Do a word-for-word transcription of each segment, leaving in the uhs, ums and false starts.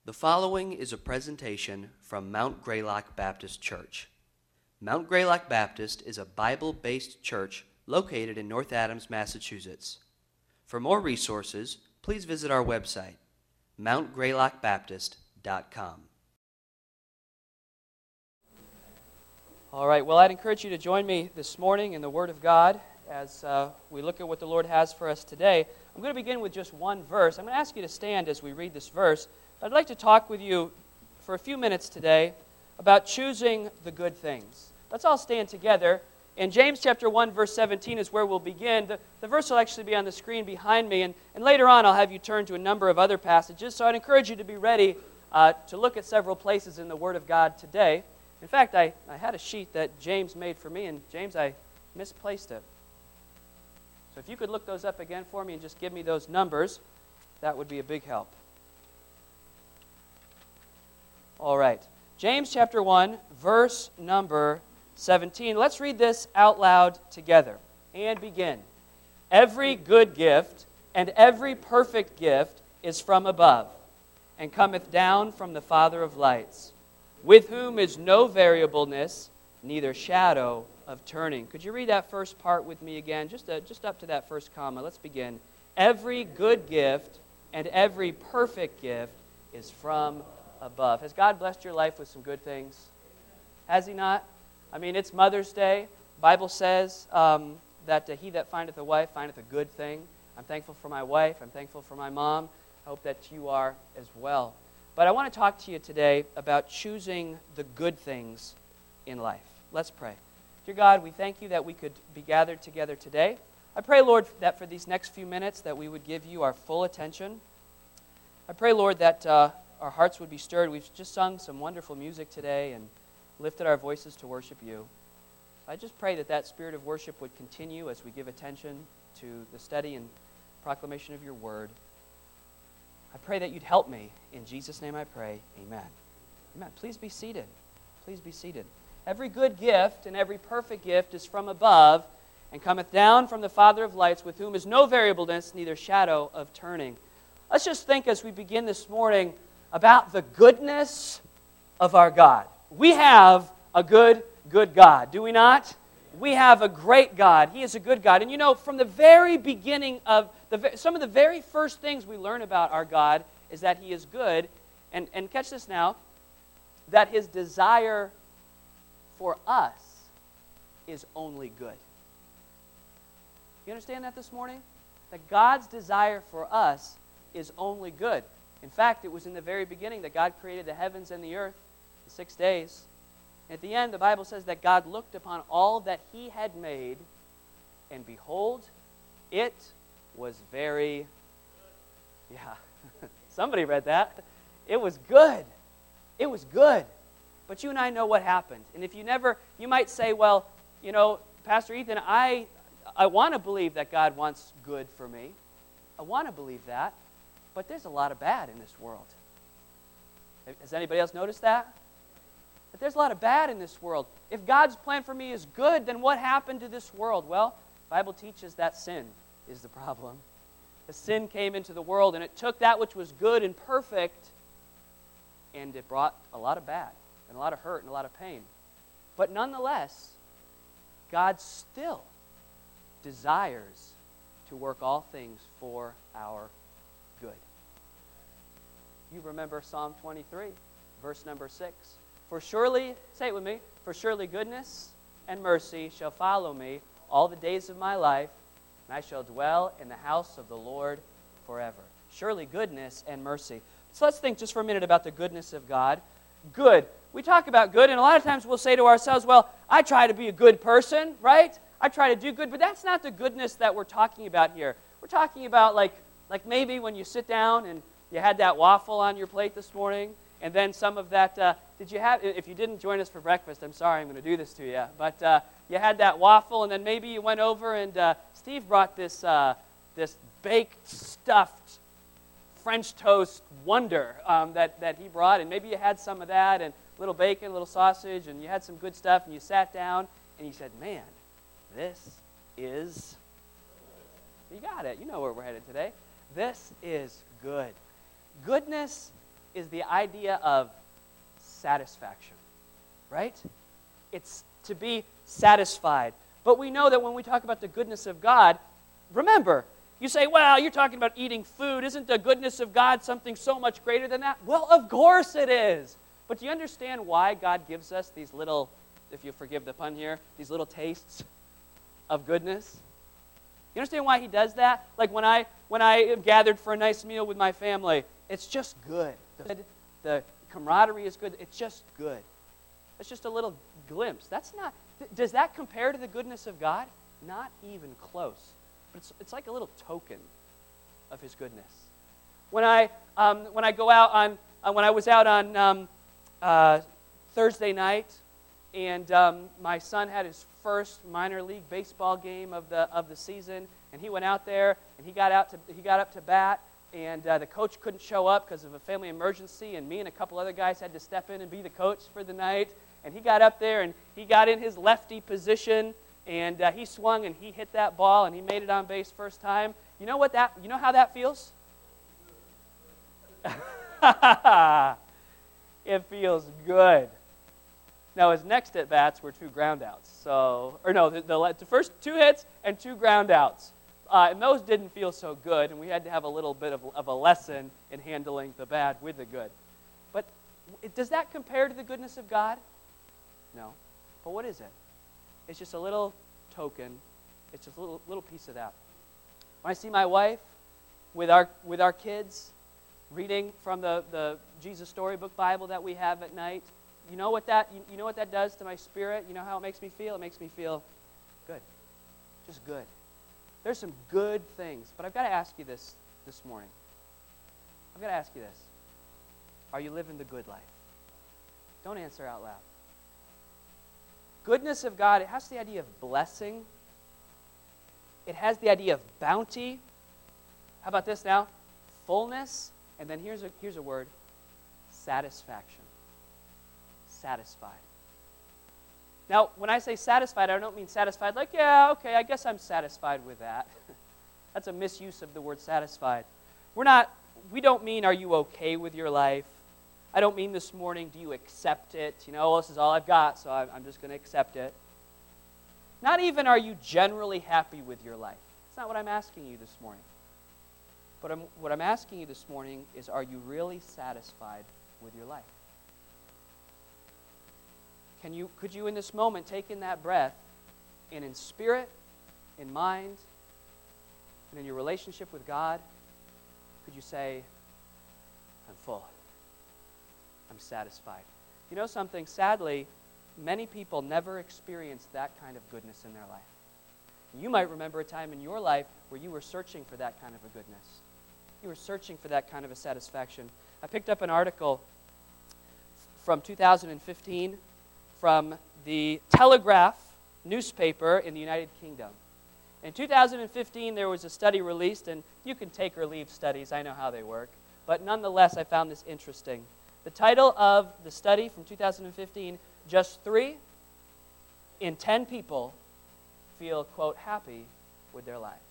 The following is a presentation from Mount Greylock Baptist Church. Mount Greylock Baptist is a Bible-based church located in North Adams, Massachusetts. For more resources, please visit our website, mount greylock baptist dot com. All right, well, I'd encourage you to join me this morning in the Word of God as uh, we look at what the Lord has for us today. I'm going to begin with just one verse. I'm going to ask you to stand as we read this verse. I'd like to talk with you for a few minutes today about choosing the good things. Let's all stand together. In James chapter one, verse seventeen is where we'll begin. The, the verse will actually be on the screen behind me, and, and later on I'll have you turn to a number of other passages, so I'd encourage you to be ready uh, to look at several places in the Word of God today. In fact, I, I had a sheet that James made for me, and James, I misplaced it. So if you could look those up again for me and just give me those numbers, that would be a big help. All right, James chapter one, verse number seventeen. Let's read this out loud together and begin. Every good gift and every perfect gift is from above, and cometh down from the Father of lights, with whom is no variableness, neither shadow of turning. Could you read that first part with me again? Just, uh, just up to that first comma. Let's begin. Every good gift and every perfect gift is from above. Has God blessed your life with some good things? Has He not? I mean, it's Mother's Day. The Bible says um, that uh, he that findeth a wife findeth a good thing. I'm thankful for my wife. I'm thankful for my mom. I hope that you are as well. But I want to talk to you today about choosing the good things in life. Let's pray. Dear God, we thank you that we could be gathered together today. I pray, Lord, that for these next few minutes that we would give you our full attention. I pray, Lord, that uh, our hearts would be stirred. We've just sung some wonderful music today and lifted our voices to worship you. I just pray that that spirit of worship would continue as we give attention to the study and proclamation of your word. I pray that you'd help me. In Jesus' name I pray. Amen. Amen. Please be seated. Please be seated. Every good gift and every perfect gift is from above, and cometh down from the Father of lights, with whom is no variableness, neither shadow of turning. Let's just think as we begin this morning about the goodness of our God. We have a good, good God, do we not? We have a great God. He is a good God. And you know, from the very beginning of, the some of the very first things we learn about our God is that He is good. And, and catch this now, that His desire for us is only good. You understand that this morning? That God's desire for us is only good. In fact, it was in the very beginning that God created the heavens and the earth in six days. At the end, the Bible says that God looked upon all that He had made, and behold, it was very, yeah, somebody read that. It was good. It was good. But you and I know what happened. And if you never, you might say, well, you know, Pastor Ethan, I, I want to believe that God wants good for me. I want to believe that. But there's a lot of bad in this world. Has anybody else noticed that? That there's a lot of bad in this world. If God's plan for me is good, then what happened to this world? Well, the Bible teaches that sin is the problem. The sin came into the world, and it took that which was good and perfect, and it brought a lot of bad, and a lot of hurt, and a lot of pain. But nonetheless, God still desires to work all things for our good. You remember Psalm twenty-three, verse number six. For surely, say it with me, for surely goodness and mercy shall follow me all the days of my life, and I shall dwell in the house of the Lord forever. Surely goodness and mercy. So let's think just for a minute about the goodness of God. Good. We talk about good, and a lot of times we'll say to ourselves, well, I try to be a good person, right? I try to do good, but that's not the goodness that we're talking about here. We're talking about like, like maybe when you sit down and you had that waffle on your plate this morning, and then some of that, uh, did you have, if you didn't join us for breakfast, I'm sorry, I'm going to do this to you, but uh, you had that waffle, and then maybe you went over and uh, Steve brought this, uh, this baked, stuffed French toast wonder um, that, that he brought, and maybe you had some of that, and a little bacon, a little sausage, and you had some good stuff, and you sat down, and you said, man, this is, you got it, you know where we're headed today. This is good. Goodness is the idea of satisfaction, right? It's to be satisfied. But we know that when we talk about the goodness of God, remember, you say, well, you're talking about eating food. Isn't the goodness of God something so much greater than that? Well, of course it is. But do you understand why God gives us these little, if you forgive the pun here, these little tastes of goodness? You understand why he does that? Like when I when I am gathered for a nice meal with my family, it's just good. The, the camaraderie is good. It's just good. It's just a little glimpse. That's not, does that compare to the goodness of God? Not even close. But it's, it's like a little token of his goodness. When I um, when I go out on uh, when I was out on um, uh, Thursday night, and um, my son had his first minor league baseball game of the of the season, and he went out there and he got out to he got up to bat, and uh, the coach couldn't show up because of a family emergency, and me and a couple other guys had to step in and be the coach for the night. And he got up there and he got in his lefty position, and uh, he swung and he hit that ball and he made it on base first time. You know what that? You know how that feels? It feels good. Now his next at bats were two groundouts. So, or no, the, the, the first two hits and two groundouts, uh, and those didn't feel so good. And we had to have a little bit of, of a lesson in handling the bad with the good. But does that compare to the goodness of God? No. But what is it? It's just a little token. It's just a little, little piece of that. When I see my wife with our with our kids reading from the, the Jesus Storybook Bible that we have at night, you know what that you, you know what that does to my spirit? You know how it makes me feel? It makes me feel good. Just good. There's some good things. But I've got to ask you this this morning. I've got to ask you this. Are you living the good life? Don't answer out loud. Goodness of God, it has the idea of blessing. It has the idea of bounty. How about this now? Fullness. And then here's a, here's a word. Satisfaction. Satisfied. Now, when I say satisfied, I don't mean satisfied like, yeah, okay, I guess I'm satisfied with that. That's a misuse of the word satisfied. We're not, we don't mean, are you okay with your life? I don't mean this morning, do you accept it? You know, well, this is all I've got, so I'm just going to accept it. Not even are you generally happy with your life. That's not what I'm asking you this morning. But I'm, what I'm asking you this morning is, are you really satisfied with your life? Can you, could you in this moment take in that breath, and in spirit, in mind, and in your relationship with God, could you say, I'm full. I'm satisfied. You know something? Sadly, many people never experienced that kind of goodness in their life. You might remember a time in your life where you were searching for that kind of a goodness. You were searching for that kind of a satisfaction. I picked up an article from two thousand fifteen from the Telegraph newspaper in the United Kingdom. In two thousand fifteen, there was a study released, and you can take or leave studies. I know how they work. But nonetheless, I found this interesting. The title of the study from two thousand fifteen, just three in ten people feel, quote, happy with their lives.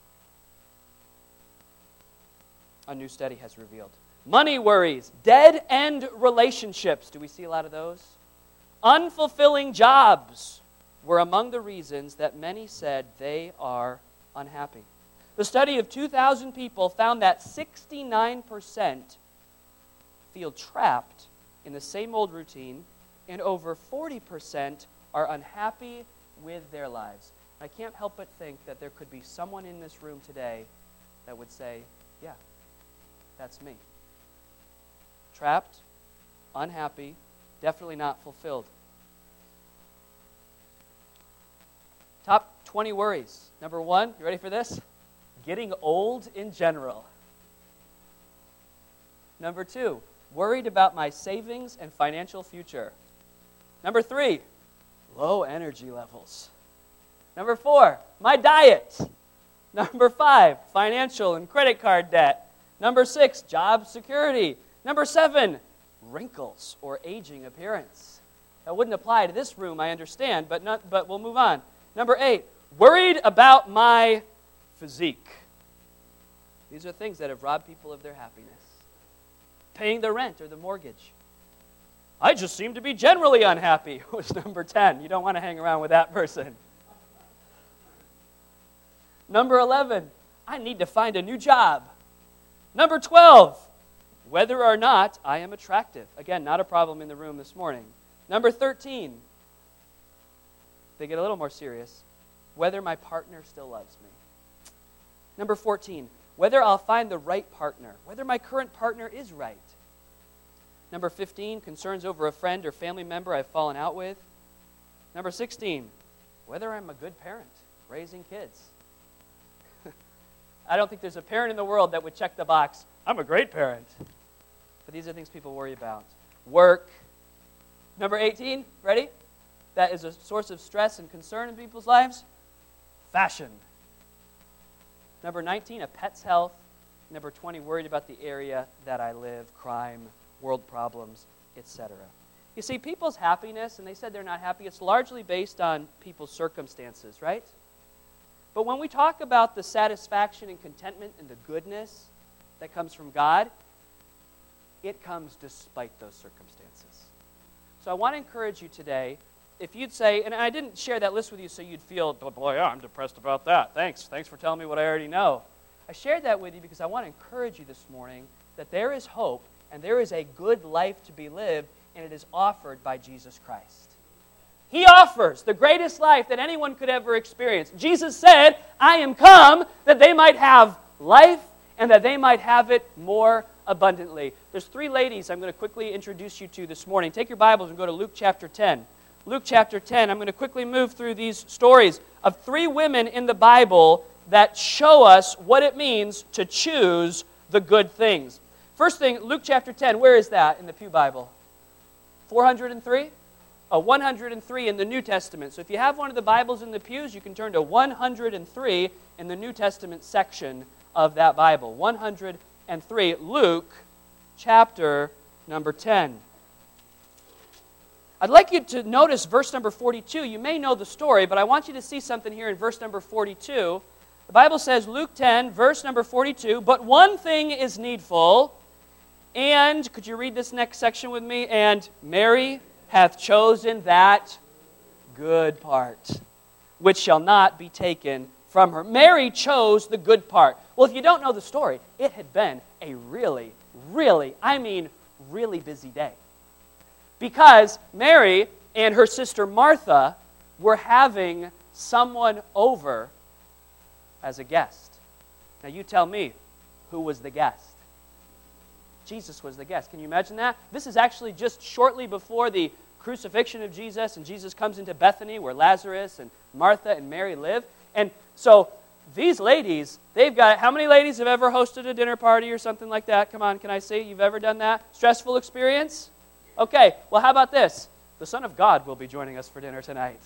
A new study has revealed. Money worries, dead-end relationships. Do we see a lot of those? Unfulfilling jobs were among the reasons that many said they are unhappy. The study of two thousand people found that sixty-nine percent feel trapped in the same old routine, and over forty percent are unhappy with their lives. I can't help but think that there could be someone in this room today that would say, yeah, that's me. Trapped, unhappy, definitely not fulfilled. Top twenty worries. Number one, you ready for this? Getting old in general. Number two, worried about my savings and financial future. Number three, low energy levels. Number four, my diet. Number five, financial and credit card debt. Number six, job security. Number seven, wrinkles or aging appearance. That wouldn't apply to this room, I understand, but not, but we'll move on. Number eight, worried about my physique. These are things that have robbed people of their happiness. paying the rent or the mortgage. I just seem to be generally unhappy was number ten. You don't want to hang around with that person. Number eleven, I need to find a new job. Number twelve, whether or not I am attractive. Again, not a problem in the room this morning. Number thirteen, they get a little more serious, whether my partner still loves me. Number fourteen, whether I'll find the right partner, whether my current partner is right. Number fifteen, concerns over a friend or family member I've fallen out with. Number sixteen, whether I'm a good parent, raising kids. I don't think there's a parent in the world that would check the box, I'm a great parent. But these are things people worry about. Work. Number eighteen, ready? That is a source of stress and concern in people's lives. Fashion. Number nineteen, a pet's health. Number twenty, worried about the area that I live, crime, world problems, et cetera. You see, people's happiness, and they said they're not happy, it's largely based on people's circumstances, right? But when we talk about the satisfaction and contentment and the goodness that comes from God, it comes despite those circumstances. So I want to encourage you today, if you'd say, and I didn't share that list with you so you'd feel, oh boy, yeah, I'm depressed about that. Thanks. Thanks for telling me what I already know. I shared that with you because I want to encourage you this morning that there is hope and there is a good life to be lived, and it is offered by Jesus Christ. He offers the greatest life that anyone could ever experience. Jesus said, I am come that they might have life and that they might have it more abundantly. There's three ladies I'm going to quickly introduce you to this morning. Take your Bibles and go to Luke chapter ten. Luke chapter ten, I'm going to quickly move through these stories of three women in the Bible that show us what it means to choose the good things. First thing, Luke chapter ten, where is that in the Pew Bible? four hundred three? Oh, one hundred three in the New Testament. So if you have one of the Bibles in the pews, you can turn to one hundred three in the New Testament section of that Bible. one hundred three, Luke chapter number ten. I'd like you to notice verse number forty-two. You may know the story, but I want you to see something here in verse number forty-two. The Bible says, Luke ten, verse number forty-two, but one thing is needful, and, could you read this next section with me? And Mary hath chosen that good part, which shall not be taken from her. Mary chose the good part. Well, if you don't know the story, it had been a really, really, I mean, really busy day. Because Mary and her sister Martha were having someone over as a guest. Now you tell me, who was the guest? Jesus was the guest. Can you imagine that? This is actually just shortly before the crucifixion of Jesus, and Jesus comes into Bethany where Lazarus and Martha and Mary live. And so these ladies, they've got, how many ladies have ever hosted a dinner party or something like that? Come on, can I see? You've ever done that? Stressful experience? Okay, well, how about this? The Son of God will be joining us for dinner tonight.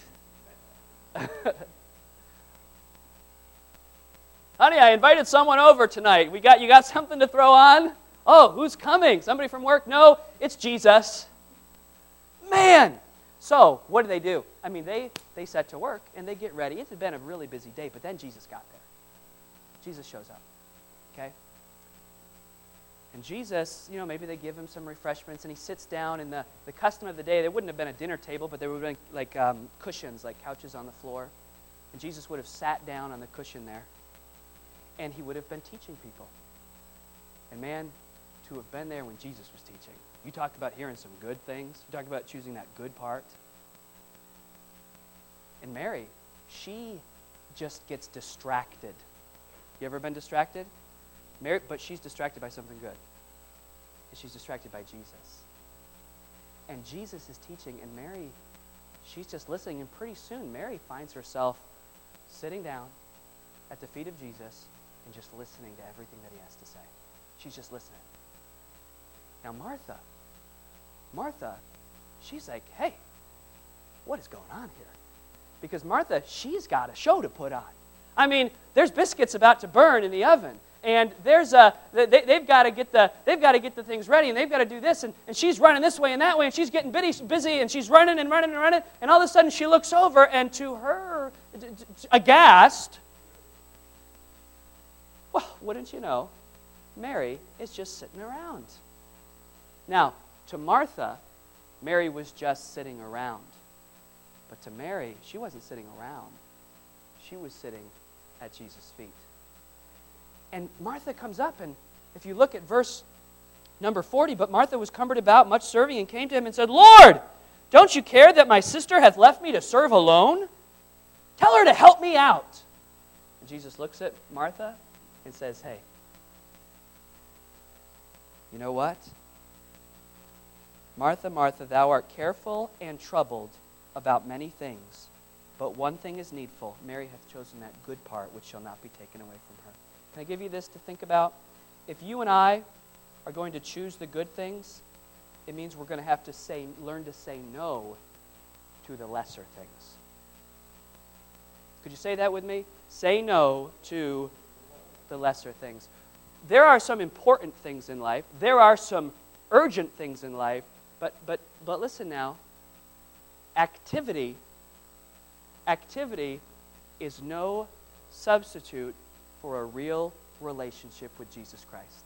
Honey, I invited someone over tonight. We got you got something to throw on? Oh, who's coming? Somebody from work? No, it's Jesus. Man! So, what do they do? I mean, they, they set to work and they get ready. It had been a really busy day, but then Jesus got there. Jesus shows up. Okay? And Jesus, you know, maybe they give him some refreshments, and he sits down, and the, the custom of the day, there wouldn't have been a dinner table, but there would have been like um, cushions, like couches on the floor. And Jesus would have sat down on the cushion there, and he would have been teaching people. And man, to have been there when Jesus was teaching. You talked about hearing some good things. You talked about choosing that good part. And Mary, she just gets distracted. You ever been distracted? Mary, but she's distracted by something good. And she's distracted by Jesus. And Jesus is teaching, and Mary, she's just listening, and pretty soon Mary finds herself sitting down at the feet of Jesus and just listening to everything that he has to say. She's just listening. Now Martha, Martha, she's like, hey, what is going on here? Because Martha, she's got a show to put on. I mean, there's biscuits about to burn in the oven. And there's a they, they've got to get the they've got to get the things ready, and they've got to do this, and, and she's running this way and that way, and she's getting busy, busy, and she's running and running and running, and all of a sudden she looks over, and to her, aghast, well, wouldn't you know, Mary is just sitting around. Now, to Martha, Mary was just sitting around. But to Mary, she wasn't sitting around. She was sitting at Jesus' feet. And Martha comes up, and if you look at verse number forty, but Martha was cumbered about, much serving, and came to him and said, Lord, don't you care that my sister hath left me to serve alone? Tell her to help me out. And Jesus looks at Martha and says, hey, you know what? Martha, Martha, thou art careful and troubled about many things, but one thing is needful. Mary hath chosen that good part which shall not be taken away from her. Can I give you this to think about? If you and I are going to choose the good things, it means we're going to have to say, learn to say no to the lesser things. Could you say that with me? Say no to the lesser things. There are some important things in life. There are some urgent things in life. But but but listen now. Activity, activity is no substitute for a real relationship with Jesus Christ.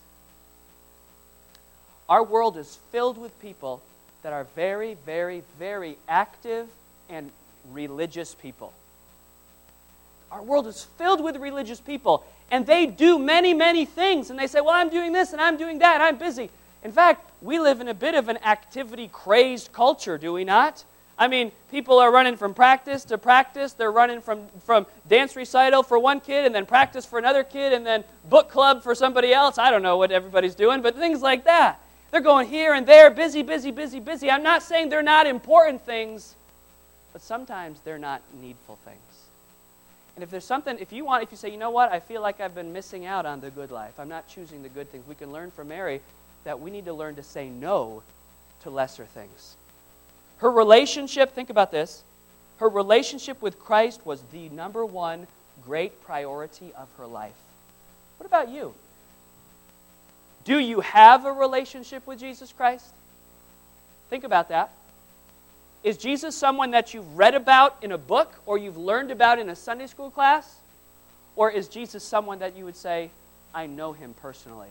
Our world is filled with people that are very, very, very active and religious people. Our world is filled with religious people, and they do many, many things, and they say, well, I'm doing this, and I'm doing that, and I'm busy. In fact, we live in a bit of an activity-crazed culture, do we not? I mean, people are running from practice to practice. They're running from, from dance recital for one kid, and then practice for another kid, and then book club for somebody else. I don't know what everybody's doing, but things like that. They're going here and there, busy, busy, busy, busy. I'm not saying they're not important things, but sometimes they're not needful things. And if there's something, if you want, if you say, you know what, I feel like I've been missing out on the good life. I'm not choosing the good things. We can learn from Mary that we need to learn to say no to lesser things. Her relationship, think about this, her relationship with Christ was the number one great priority of her life. What about you? Do you have a relationship with Jesus Christ? Think about that. Is Jesus someone that you've read about in a book or you've learned about in a Sunday school class? Or is Jesus someone that you would say, I know him personally?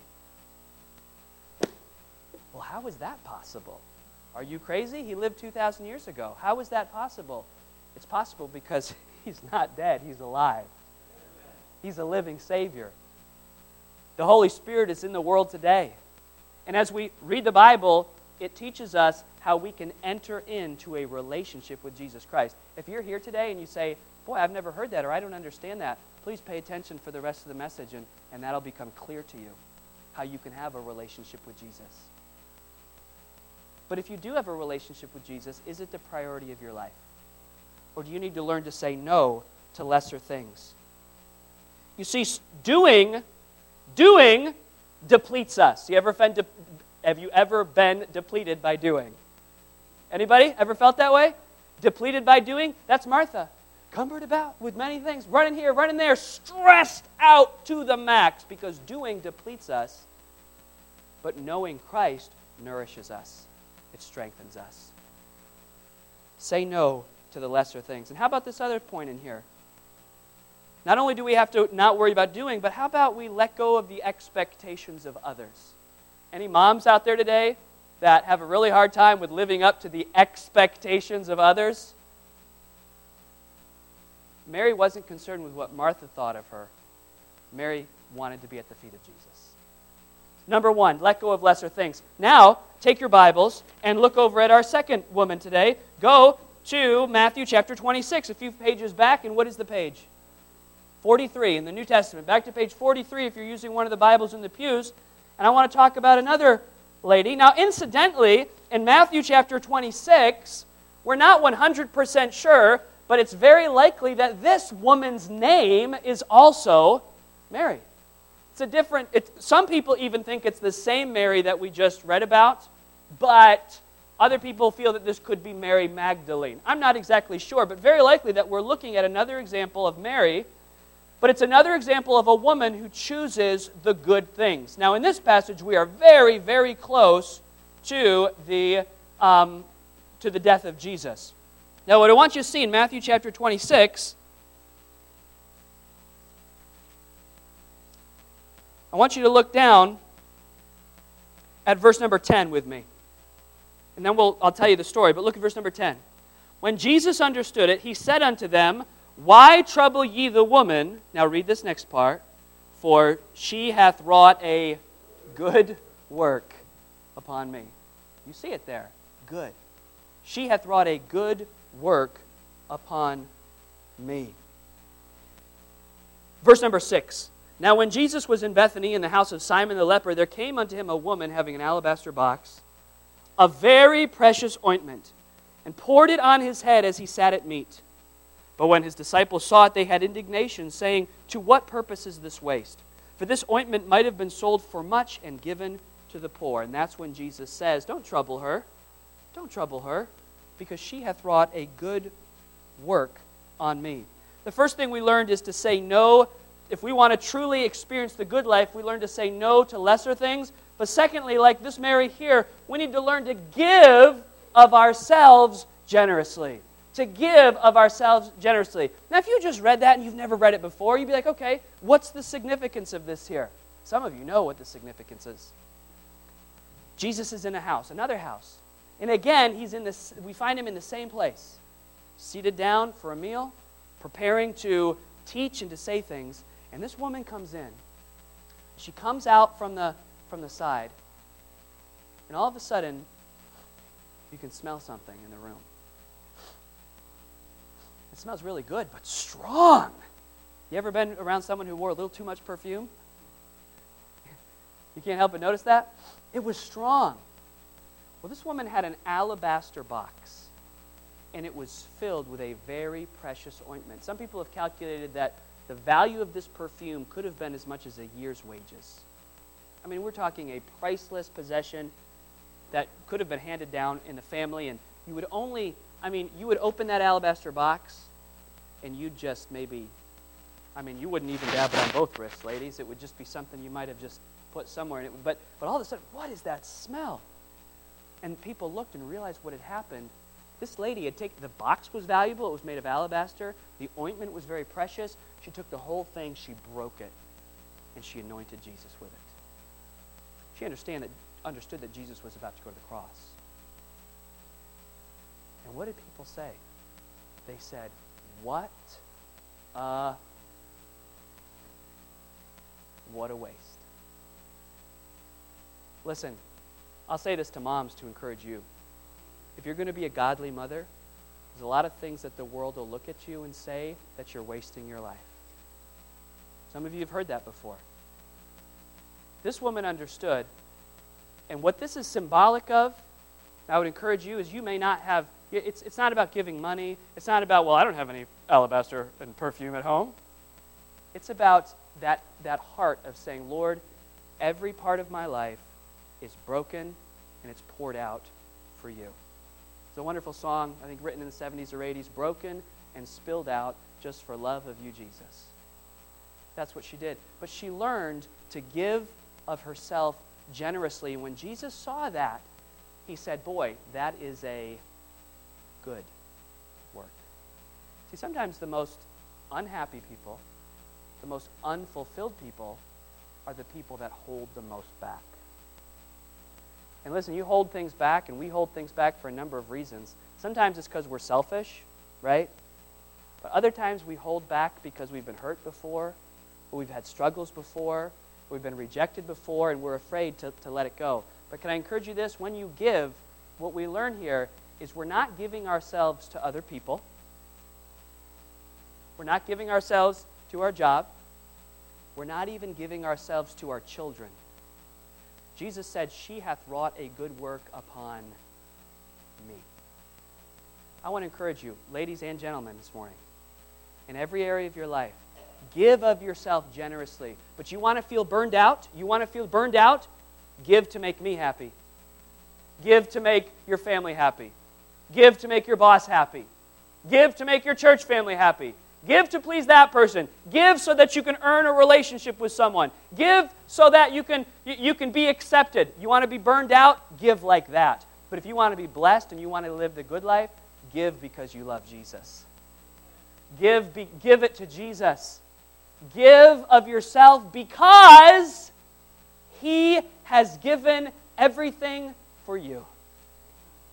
Well, how is that possible? Are you crazy? He lived two thousand years ago. How is that possible? It's possible because he's not dead. He's alive. He's a living Savior. The Holy Spirit is in the world today. And as we read the Bible, it teaches us how we can enter into a relationship with Jesus Christ. If you're here today and you say, boy, I've never heard that or I don't understand that, please pay attention for the rest of the message and, and that'll become clear to you how you can have a relationship with Jesus. But if you do have a relationship with Jesus, is it the priority of your life? Or do you need to learn to say no to lesser things? You see, doing, doing depletes us. You ever been de- have you ever been depleted by doing? Anybody ever felt that way? Depleted by doing? That's Martha. Cumbered about with many things, running here, running there, stressed out to the max because doing depletes us, but knowing Christ nourishes us. It strengthens us. Say no to the lesser things. And how about this other point in here? Not only do we have to not worry about doing, but how about we let go of the expectations of others? Any moms out there today that have a really hard time with living up to the expectations of others? Mary wasn't concerned with what Martha thought of her. Mary wanted to be at the feet of Jesus. Number one, let go of lesser things. Now, take your Bibles and look over at our second woman today. Go to Matthew chapter twenty-six, a few pages back. And what is the page? forty-three in the New Testament. Back to page forty-three if you're using one of the Bibles in the pews. And I want to talk about another lady. Now, incidentally, in Matthew chapter twenty-six, we're not one hundred percent sure, but it's very likely that this woman's name is also Mary. It's a different, it's, some people even think it's the same Mary that we just read about, but other people feel that this could be Mary Magdalene. I'm not exactly sure, but very likely that we're looking at another example of Mary, but it's another example of a woman who chooses the good things. Now, in this passage, we are very, very close to the, um, to the death of Jesus. Now, what I want you to see in Matthew chapter twenty-six, I want you to look down at verse number ten with me. And then we'll, I'll tell you the story, but look at verse number ten. When Jesus understood it, he said unto them, Why trouble ye the woman? Now read this next part. For she hath wrought a good work upon me. You see it there. Good. She hath wrought a good work upon me. Verse number six. Now when Jesus was in Bethany in the house of Simon the leper, there came unto him a woman having an alabaster box, a very precious ointment, and poured it on his head as he sat at meat. But when his disciples saw it, they had indignation, saying, To what purpose is this waste? For this ointment might have been sold for much and given to the poor. And that's when Jesus says, Don't trouble her. Don't trouble her, because she hath wrought a good work on me. The first thing we learned is to say no. If we want to truly experience the good life, we learn to say no to lesser things. But secondly, like this Mary here, we need to learn to give of ourselves generously. To give of ourselves generously. Now, if you just read that and you've never read it before, you'd be like, okay, what's the significance of this here? Some of you know what the significance is. Jesus is in a house, another house. And again, he's in this. We find him in the same place. Seated down for a meal, preparing to teach and to say things. And this woman comes in. She comes out from the, from the side. And all of a sudden, you can smell something in the room. It smells really good, but strong. You ever been around someone who wore a little too much perfume? You can't help but notice that? It was strong. Well, this woman had an alabaster box, and it was filled with a very precious ointment. Some people have calculated that the value of this perfume could have been as much as a year's wages. I mean, we're talking a priceless possession that could have been handed down in the family, and you would only, I mean, you would open that alabaster box, and you'd just maybe, I mean, you wouldn't even dab it on both wrists, ladies. It would just be something you might have just put somewhere in it. But, but all of a sudden, what is that smell? And people looked and realized what had happened. This lady had taken, the box was valuable. It was made of alabaster. The ointment was very precious. She took the whole thing, she broke it, and she anointed Jesus with it. She understand that, understood that Jesus was about to go to the cross. And what did people say? They said, what a, what a waste. Listen, I'll say this to moms to encourage you. If you're going to be a godly mother, there's a lot of things that the world will look at you and say that you're wasting your life. Some of you have heard that before. This woman understood, and what this is symbolic of, I would encourage you, is you may not have, it's, it's not about giving money. It's not about, well, I don't have any alabaster and perfume at home. It's about that, that heart of saying, Lord, every part of my life is broken and it's poured out for you. It's a wonderful song, I think written in the seventies or eighties, broken and spilled out just for love of you, Jesus. That's what she did. But she learned to give of herself generously. When Jesus saw that, he said, boy, that is a good work. See, sometimes the most unhappy people, the most unfulfilled people, are the people that hold the most back. And listen, you hold things back, and we hold things back for a number of reasons. Sometimes it's because we're selfish, right? But other times we hold back because we've been hurt before, or we've had struggles before, or we've been rejected before, and we're afraid to, to let it go. But can I encourage you this? When you give, what we learn here is we're not giving ourselves to other people. We're not giving ourselves to our job. We're not even giving ourselves to our children. Jesus said, she hath wrought a good work upon me. I want to encourage you, ladies and gentlemen, this morning, in every area of your life, give of yourself generously. But you want to feel burned out? You want to feel burned out? Give to make me happy. Give to make your family happy. Give to make your boss happy. Give to make your church family happy. Give to please that person. Give so that you can earn a relationship with someone. Give so that you can, you can be accepted. You want to be burned out? Give like that. But if you want to be blessed and you want to live the good life, give because you love Jesus. Give, be, give it to Jesus. Give of yourself because He has given everything for you.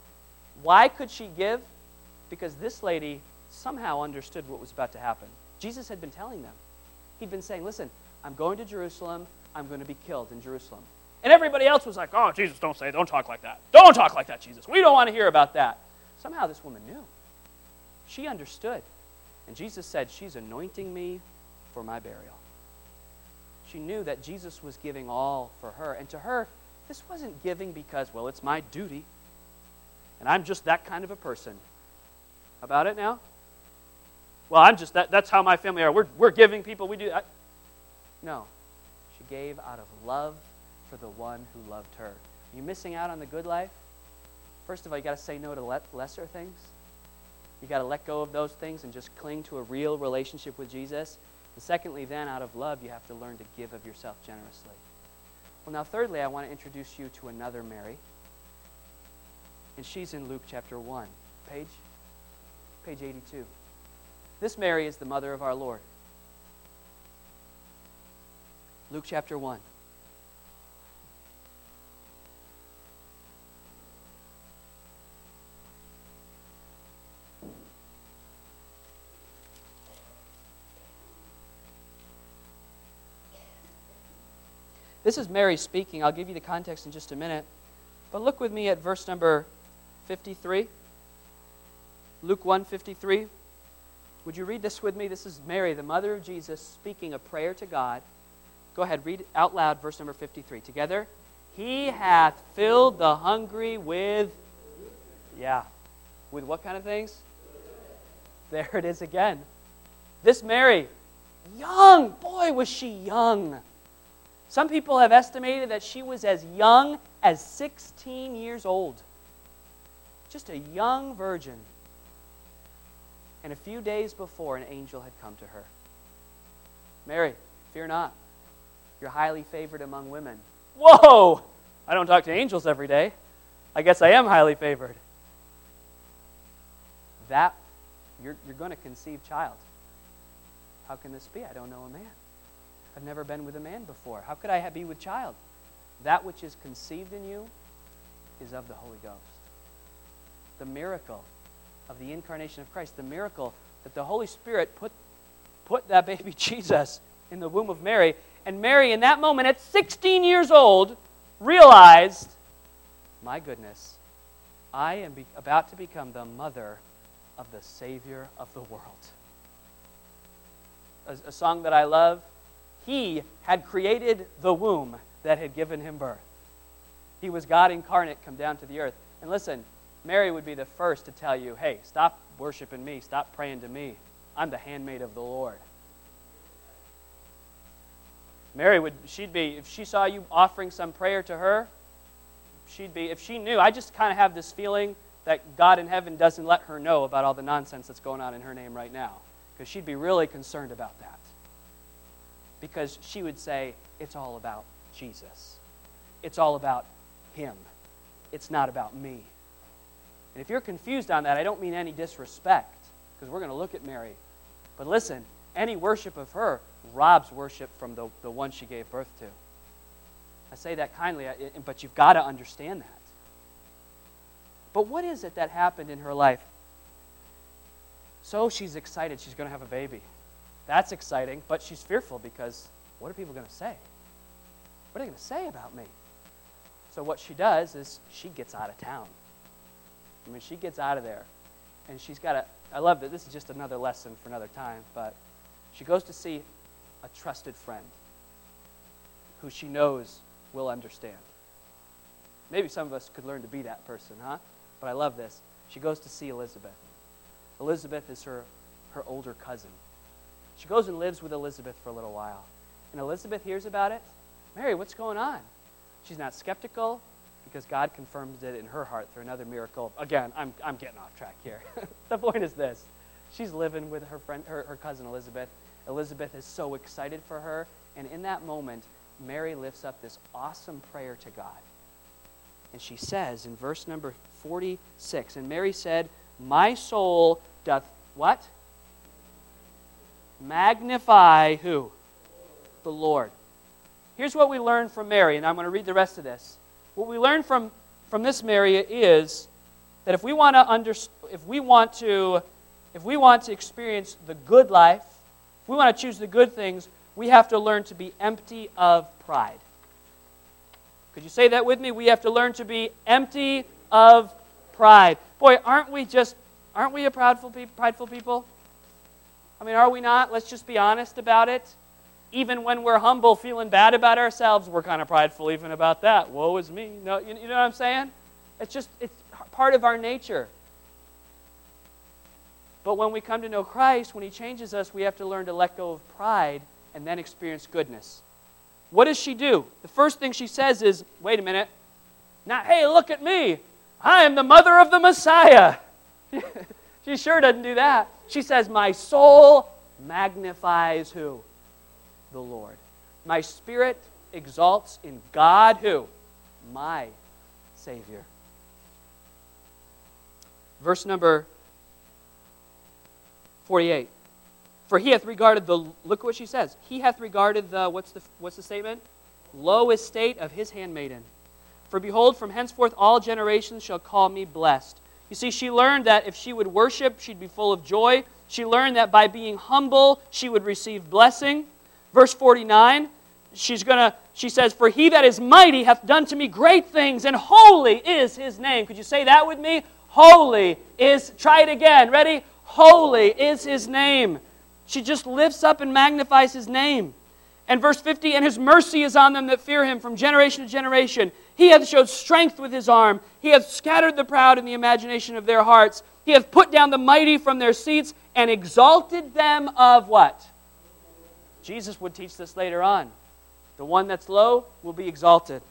Why could she give? Because this lady somehow understood what was about to happen. Jesus had been telling them. He'd been saying, listen, I'm going to Jerusalem. I'm going to be killed in Jerusalem. And everybody else was like, oh, Jesus, don't say it. Don't talk like that. Don't talk like that, Jesus. We don't want to hear about that. Somehow this woman knew. She understood. And Jesus said, she's anointing me for my burial. She knew that Jesus was giving all for her. And to her, this wasn't giving because, well, it's my duty. And I'm just that kind of a person. About it now? Well, I'm just, that, that's how my family are. We're, we're giving people, we do that. No. She gave out of love for the one who loved her. Are you missing out on the good life? First of all, you got to say no to le- lesser things. You got to let go of those things and just cling to a real relationship with Jesus. And secondly, then, out of love, you have to learn to give of yourself generously. Well, now, thirdly, I want to introduce you to another Mary. And she's in Luke chapter one. Page? Page eighty-two. This Mary is the mother of our Lord. Luke chapter one. This is Mary speaking. I'll give you the context in just a minute. But look with me at verse number fifty-three. Luke one fifty-three. Would you read this with me? This is Mary, the mother of Jesus, speaking a prayer to God. Go ahead, read out loud verse number fifty-three. Together. He hath filled the hungry with, yeah, with what kind of things? There it is again. This Mary, young, boy, was she young. Some people have estimated that she was as young as sixteen years old. Just a young virgin. And a few days before, an angel had come to her. Mary, fear not. You're highly favored among women. Whoa! I don't talk to angels every day. I guess I am highly favored. That, you're, you're going to conceive child. How can this be? I don't know a man. I've never been with a man before. How could I be with child? That which is conceived in you is of the Holy Ghost. The miracle of the incarnation of Christ, the miracle that the Holy Spirit put, put that baby Jesus in the womb of Mary. And Mary, in that moment, at sixteen years old, realized, my goodness, I am be- about to become the mother of the Savior of the world. A, a song that I love, He had created the womb that had given him birth. He was God incarnate come down to the earth. And listen, Mary would be the first to tell you, hey, stop worshiping me, stop praying to me. I'm the handmaid of the Lord. Mary would, she'd be, if she saw you offering some prayer to her, she'd be, if she knew, I just kind of have this feeling that God in heaven doesn't let her know about all the nonsense that's going on in her name right now. Because she'd be really concerned about that. Because she would say, it's all about Jesus. It's all about Him. It's not about me. And if you're confused on that, I don't mean any disrespect, because we're going to look at Mary. But listen, any worship of her robs worship from the, the one she gave birth to. I say that kindly, but you've got to understand that. But what is it that happened in her life? So she's excited she's going to have a baby. That's exciting, but she's fearful because what are people going to say? What are they going to say about me? So what she does is she gets out of town. I mean, she gets out of there, and she's got a, I love that this is just another lesson for another time, but she goes to see a trusted friend who she knows will understand. Maybe some of us could learn to be that person, huh? But I love this. She goes to see Elizabeth. Elizabeth is her, her older cousin. She goes and lives with Elizabeth for a little while. And Elizabeth hears about it. Mary, what's going on? She's not skeptical because God confirms it in her heart through another miracle. Again, I'm, I'm getting off track here. The point is this. She's living with her friend, her, her cousin Elizabeth. Elizabeth is so excited for her. And in that moment, Mary lifts up this awesome prayer to God. And she says in verse number forty-six, and Mary said, my soul doth what? Magnify who? The Lord. Here's what we learn from Mary, and I'm going to read the rest of this. What we learn from, from this Mary is that if we want to under, if we want to, if we want to experience the good life, if we want to choose the good things, we have to learn to be empty of pride. Could you say that with me? We have to learn to be empty of pride. Boy, aren't we just, aren't we a prideful, pe- prideful people? I mean, are we not? Let's just be honest about it. Even when we're humble, feeling bad about ourselves, we're kind of prideful even about that. Woe is me. No, you, you know what I'm saying? It's just, it's part of our nature. But when we come to know Christ, when He changes us, we have to learn to let go of pride and then experience goodness. What does she do? The first thing she says is, wait a minute, not, hey, look at me. I am the mother of the Messiah. She sure doesn't do that. She says, my soul magnifies who? The Lord. My spirit exalts in God who? My Savior. Verse number forty-eight. For he hath regarded the, look what she says, he hath regarded the, what's the, what's the statement? Low estate of his handmaiden. For behold, from henceforth all generations shall call me blessed. You see, she learned that if she would worship, she'd be full of joy. She learned that by being humble, she would receive blessing. Verse forty-nine, she's gonna, she says, for he that is mighty hath done to me great things, and holy is his name. Could you say that with me? Holy is, try it again, ready? Holy is his name. She just lifts up and magnifies his name. And verse fifty, and his mercy is on them that fear him from generation to generation. He hath showed strength with his arm. He hath scattered the proud in the imagination of their hearts. He hath put down the mighty from their seats and exalted them of what? Jesus would teach this later on. The one that's low will be exalted.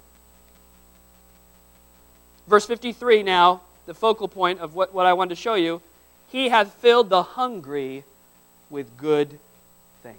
Verse fifty-three now, the focal point of what, what I wanted to show you. He hath filled the hungry with good things.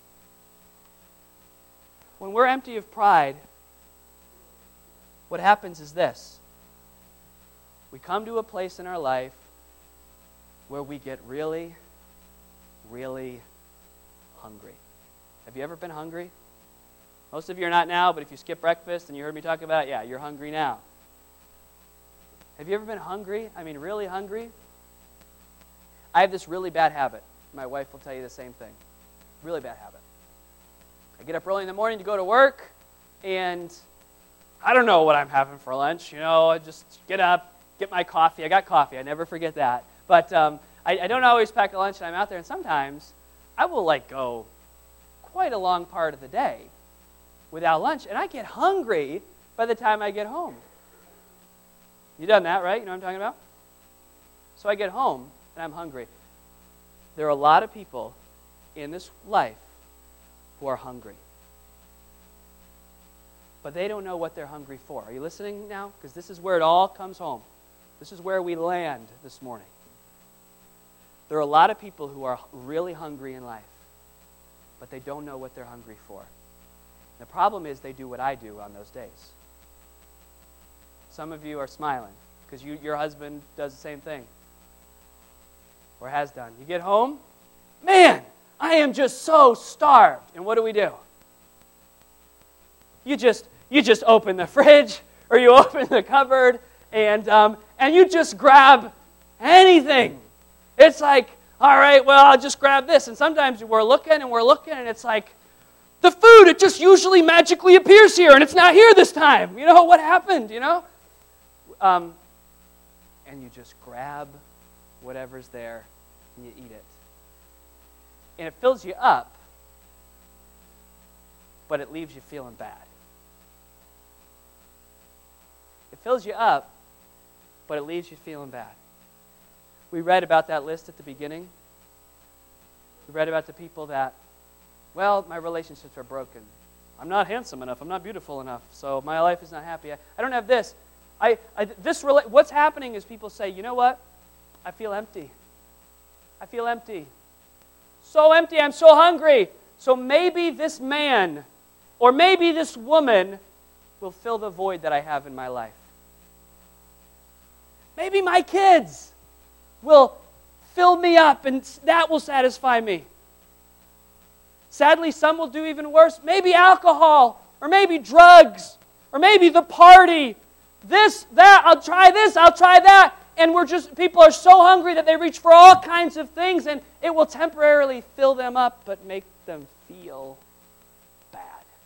When we're empty of pride, what happens is this. We come to a place in our life where we get really, really hungry. Have you ever been hungry? Most of you are not now, but if you skip breakfast and you heard me talk about it, yeah, you're hungry now. Have you ever been hungry? I mean, really hungry? I have this really bad habit. My wife will tell you the same thing. Really bad habit. I get up early in the morning to go to work, and I don't know what I'm having for lunch. You know, I just get up, get my coffee. I got coffee. I never forget that. But um, I, I don't always pack a lunch, and I'm out there, and sometimes I will, like, go quite a long part of the day without lunch, and I get hungry by the time I get home. You done that, right? You know what I'm talking about? So I get home, and I'm hungry. There are a lot of people in this life who are hungry. But they don't know what they're hungry for. Are you listening now? Because this is where it all comes home. This is where we land this morning. There are a lot of people who are really hungry in life, but they don't know what they're hungry for. The problem is they do what I do on those days. Some of you are smiling because you, your husband does the same thing. Or has done. You get home, man, I am just so starved. And what do we do? You just you just open the fridge or you open the cupboard and um, and you just grab anything. It's like, all right, well, I'll just grab this. And sometimes we're looking and we're looking and it's like, the food, it just usually magically appears here and it's not here this time. You know, what happened, you know? Um, and you just grab whatever's there, and you eat it. And it fills you up, but it leaves you feeling bad. It fills you up, but it leaves you feeling bad. We read about that list at the beginning. We read about the people that, well, my relationships are broken. I'm not handsome enough. I'm not beautiful enough. So my life is not happy. I, I don't have this. I, I this rela- what's happening is people say, you know what? I feel empty. I feel empty. So empty. I'm so hungry. So maybe this man or maybe this woman will fill the void that I have in my life. Maybe my kids will fill me up and that will satisfy me. Sadly, some will do even worse. Maybe alcohol or maybe drugs or maybe the party. This, that, I'll try this, I'll try that. and we're just, people are so hungry that they reach for all kinds of things, and it will temporarily fill them up, but make them feel bad.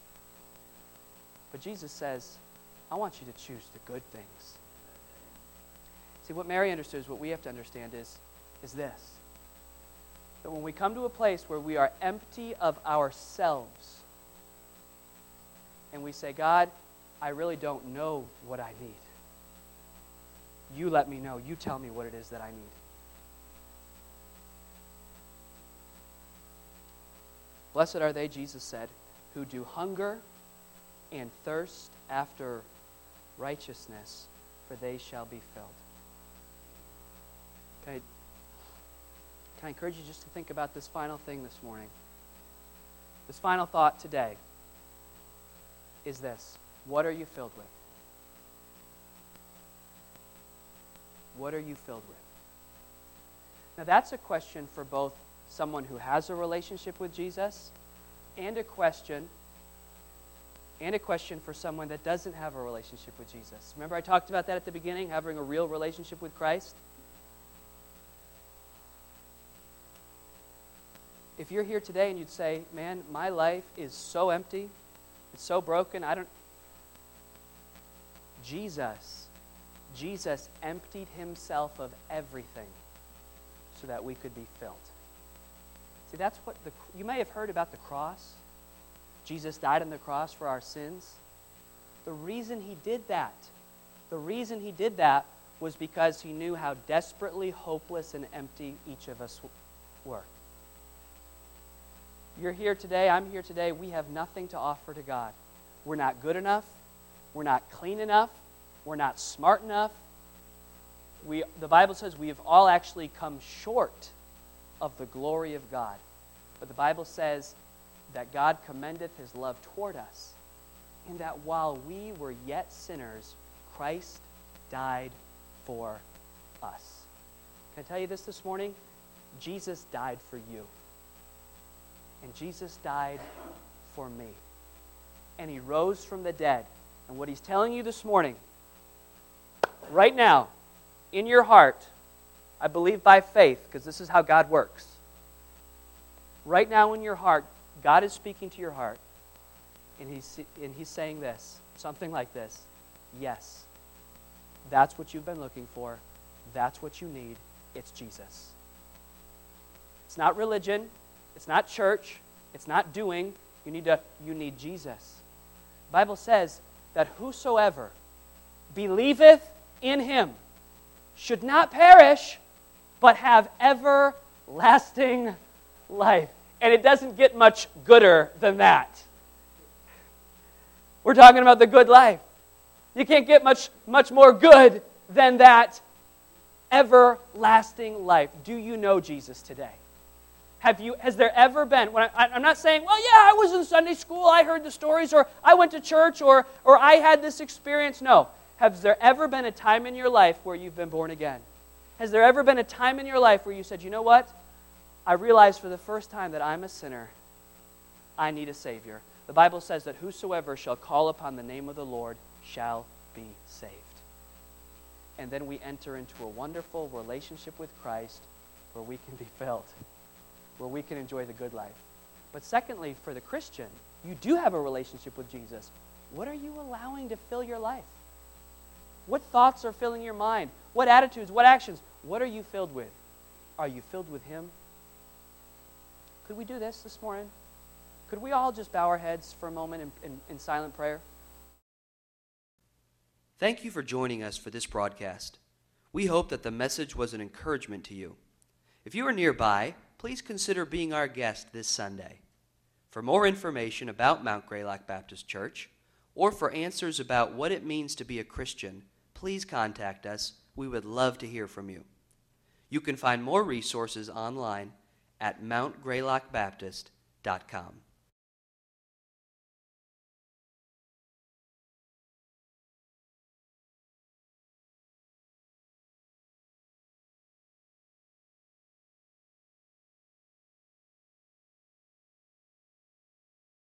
But Jesus says, I want you to choose the good things. See, what Mary understood is what we have to understand is, is this. That when we come to a place where we are empty of ourselves, and we say, God, I really don't know what I need. You let me know. You tell me what it is that I need. Blessed are they, Jesus said, who do hunger and thirst after righteousness, for they shall be filled. Can I, can I encourage you just to think about this final thing this morning? This final thought today is this. What are you filled with? What are you filled with? Now that's a question for both someone who has a relationship with Jesus and a question and a question for someone that doesn't have a relationship with Jesus. Remember I talked about that at the beginning, having a real relationship with Christ? If you're here today and you'd say, man, my life is so empty, it's so broken, I don't... Jesus, Jesus emptied himself of everything so that we could be filled. See, that's what the... You may have heard about the cross. Jesus died on the cross for our sins. The reason he did that, the reason he did that was because he knew how desperately hopeless and empty each of us were. You're here today, I'm here today, we have nothing to offer to God. We're not good enough, we're not clean enough, we're not smart enough. We, the Bible says we have all actually come short of the glory of God. But the Bible says that God commendeth his love toward us, and that while we were yet sinners, Christ died for us. Can I tell you this this morning? Jesus died for you. And Jesus died for me. And he rose from the dead. And what he's telling you this morning, right now, in your heart, I believe by faith, because this is how God works. Right now in your heart, God is speaking to your heart, and he's, and he's saying this, something like this. Yes, that's what you've been looking for. That's what you need. It's Jesus. It's not religion. It's not church. It's not doing. You need to. You need Jesus. The Bible says that whosoever believeth in him should not perish, but have everlasting life. And it doesn't get much gooder than that. We're talking about the good life. You can't get much, much more good than that everlasting life. Do you know Jesus today? Have you? Has there ever been, when I, I'm not saying, well, yeah, I was in Sunday school, I heard the stories, or I went to church, or, or I had this experience. No. Has there ever been a time in your life where you've been born again? Has there ever been a time in your life where you said, you know what? I realized for the first time that I'm a sinner. I need a Savior. The Bible says that whosoever shall call upon the name of the Lord shall be saved. And then we enter into a wonderful relationship with Christ where we can be filled, where we can enjoy the good life. But secondly, for the Christian, you do have a relationship with Jesus. What are you allowing to fill your life? What thoughts are filling your mind? What attitudes? What actions? What are you filled with? Are you filled with him? Could we do this this morning? Could we all just bow our heads for a moment in, in, in silent prayer? Thank you for joining us for this broadcast. We hope that the message was an encouragement to you. If you are nearby, please consider being our guest this Sunday. For more information about Mount Greylock Baptist Church, or for answers about what it means to be a Christian, please contact us. We would love to hear from you. You can find more resources online at mount greylock baptist dot com.